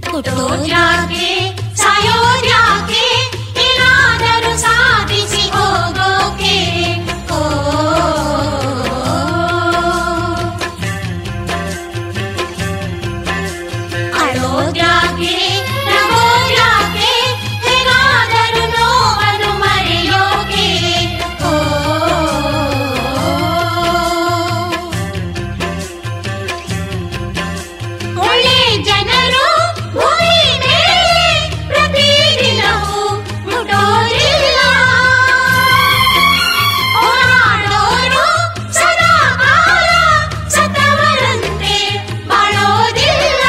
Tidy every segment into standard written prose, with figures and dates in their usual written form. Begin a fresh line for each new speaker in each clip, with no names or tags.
ಹುಟ್ಟೋದ್ಯಾಕೆ ಸಾಯೋದ್ಯಾಕೆ ಏನಾದರೂ ಸಾಧಿಸಿ ಹೋಗೋಕೆ. ಅಳೋದ್ಯಾಕೆ ನಗೋದ್ಯಾಕೆ ಹೇಗಾದರೂ ನೋವನ್ನು ಮರೆಯೋಕೆ. ಒಳ್ಳೆ ಜನರು ಭೂಮಿ ಮೇಲೆ ಪ್ರತಿದಿನವೂ ಮುಟ್ಟೋರಿಲ್ಲ. ಹೋರಾಡೋರು ಸದಾ ಕಾಲ ಸತ್ತವರಂತೆ ಬಾಳೋದಿಲ್ಲ.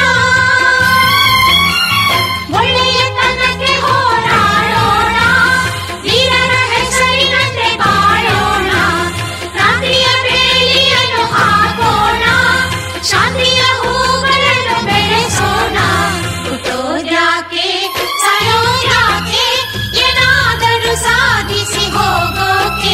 ಒಳ್ಳೆಯತನಕ್ಕೆ ಹೋರಾಡೋಣ, ವೀರರ ಹೆಸರಿನಂತೆ ಬಾಳೋಣ. ರಾತ್ರಿಯ ಬೇಲಿಯನ್ನು ಹಾಕೋಣ, ಶಾಂತಿಯ ಹೂಗಳನ್ನು ಬೆಳೆಸೋಣ. ಹುಟ್ಟೋದ್ಯಾಕೆ ಸಾಯೋದ್ಯಾಕೆ ಏನಾದರೂ ಸಾಧಿಸಿ ಹೋಗೋಕೆ.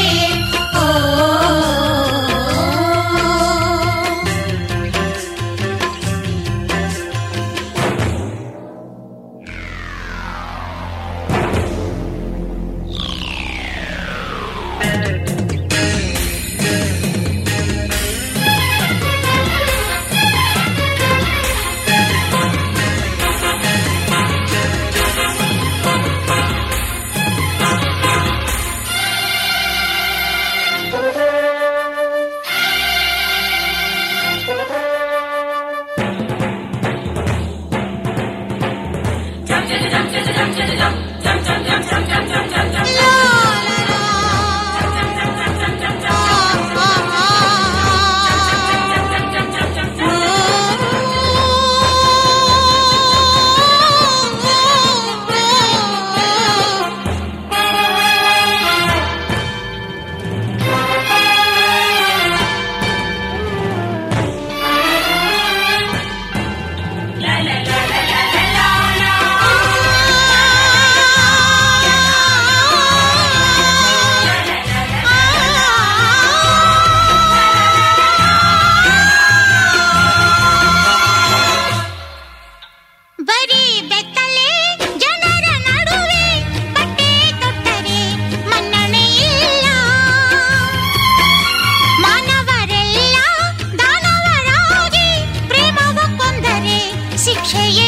ಬರೀ ಬೆತ್ತಲೆ ಜನರ ನಡುವೆ ಬಟ್ಟೆ ತೊಟ್ಟರೆ ಮನ್ನಣೆ ಇಲ್ಲ. ಮಾನವರೆಲ್ಲ ದಾನವರಾಗಿ ಪ್ರೇಮವ ಕೊಂದರೆ ಶಿಕ್ಷೆಯೇ